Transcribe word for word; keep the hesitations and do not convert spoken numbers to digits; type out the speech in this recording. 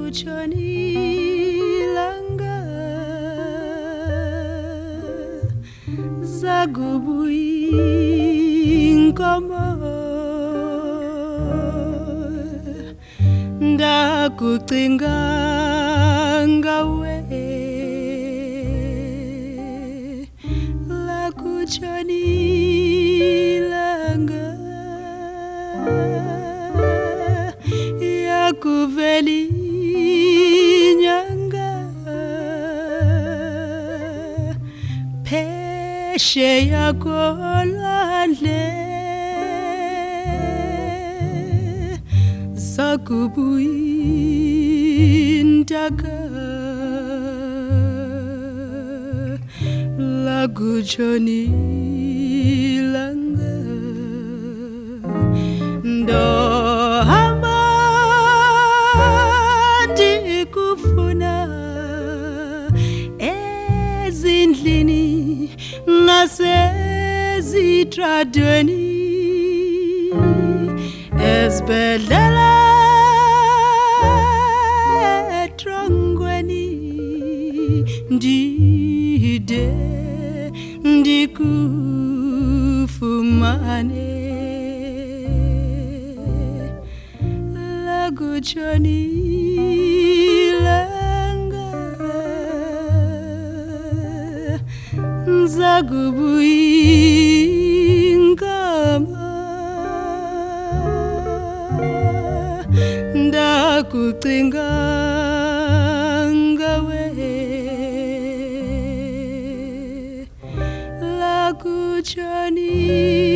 lakutshonilanga zakubuyinkomo ndakucinga ngawe lakutshonilanga yakuveli nyanga phesheya kolwandle zakubuyintaka lakutshonilanga ndohamba ndikufuna ezindlini nasezitradweni esibhedlela etrongweni ndide ndikufumane lakutshonilanga zakubuyinkomo ndakucinga ngawe lakutshonilanga